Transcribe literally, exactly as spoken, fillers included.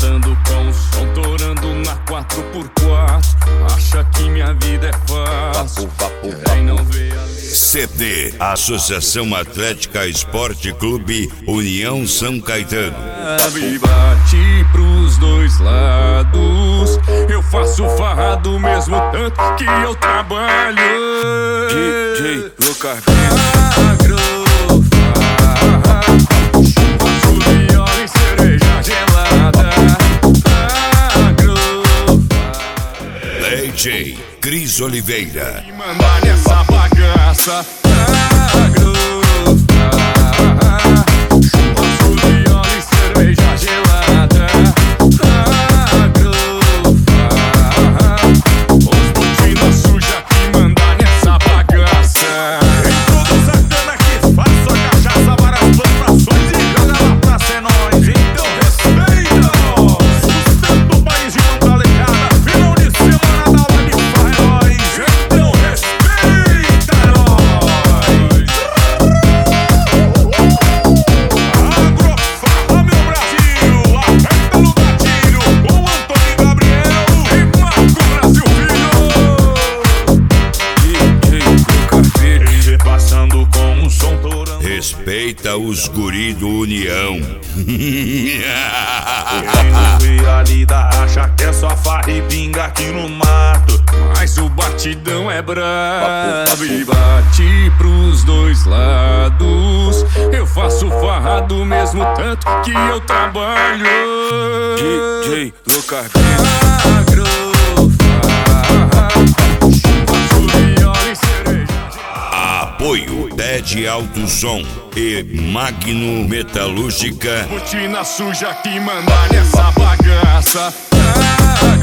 Passando com o som, torando na quatro por quatro. Acha que minha vida é fácil, quem não vê a... C D, Associação Atlética Esporte Clube União São Caetano. Me bate pros dois lados. Eu faço farra do mesmo tanto que eu trabalho. D J Lucas Viola e cerveja gelada. D J Cris Oliveira. E mandar nessa bagaça. Viola e cerveja gelada. Os botina suja que mandar nessa bagaça. Tudo sacana que faço a cachaça, várias plantações e joga lá pra ser nós. Então respeita nós. Sustenta o país de mão calejada. Final de semana da aula de farra é nós. Então respeita nós. Agrofarra, meu Brasil. Aperta no gatilho com Antônio Gabriel e Marco Brasil Filho. D J passando com um som torando. Respeita os guri do União. Quem não vê a lida acha que é só farra e pinga aqui no mato. Mas o batidão é brabo e bate pros dois lados. Eu faço farra do mesmo tanto que eu trabalho. D J Lucas Viola e cerveja. Apoio Pede Alto Som e Magno Metalúrgica. Botina suja que mandar nessa bagaça.